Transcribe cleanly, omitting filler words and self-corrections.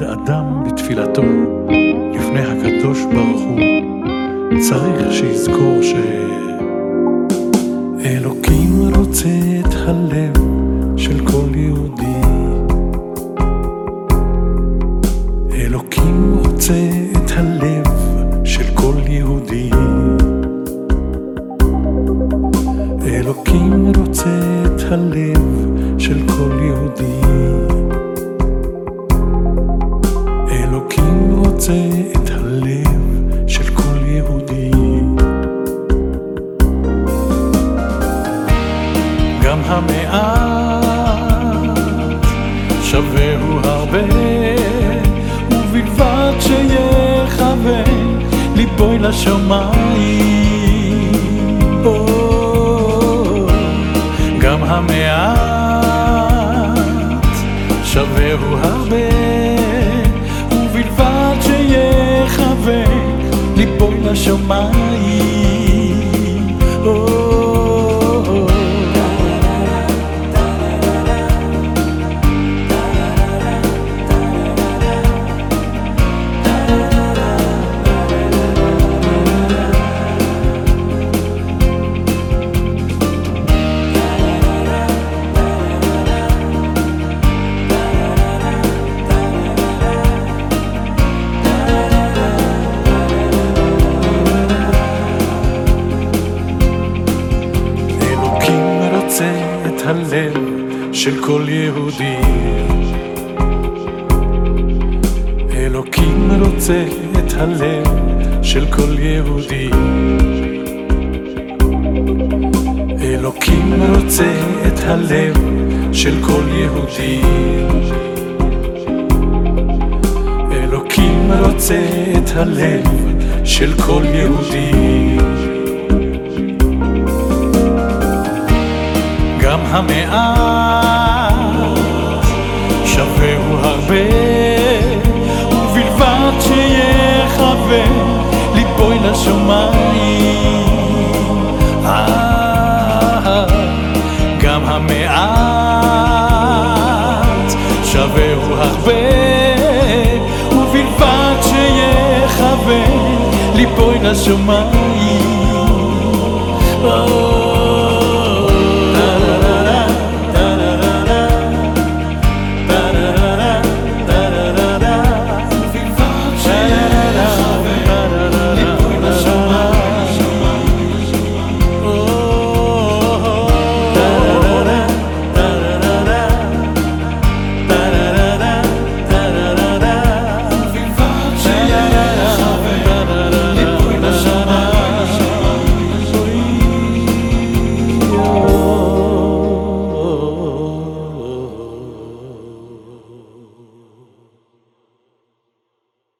עומד אדם בתפילתו לפני הקדוש ברוך הוא, צריך שיזכור אלוקים רוצה את הלב של כל יהודי. אלוקים רוצה את הלב של כל יהודי. אלוקים רוצה את הלב של כל יהודי. אלוקים רוצה את הלב של כל יהודי. גם המעט שווה הוא הרבה, ובלבד שיחווה ליבו אל השמיים. גם המעט שווה הוא הרבה, ובלבד שיחווה ליבו אל השמיים. את הלב של כל יהודי. אלוקים רוצה את הלב של כל יהודי. אלוקים רוצה את הלב של כל יהודי. אלוקים רוצה את הלב של כל יהודי. גם המעט שווה הוא הרבה, ובלבד שיחווה ליבו אל השמיים. גם המעט שווה הוא הרבה, ובלבד שיחווה ליבו אל השמיים.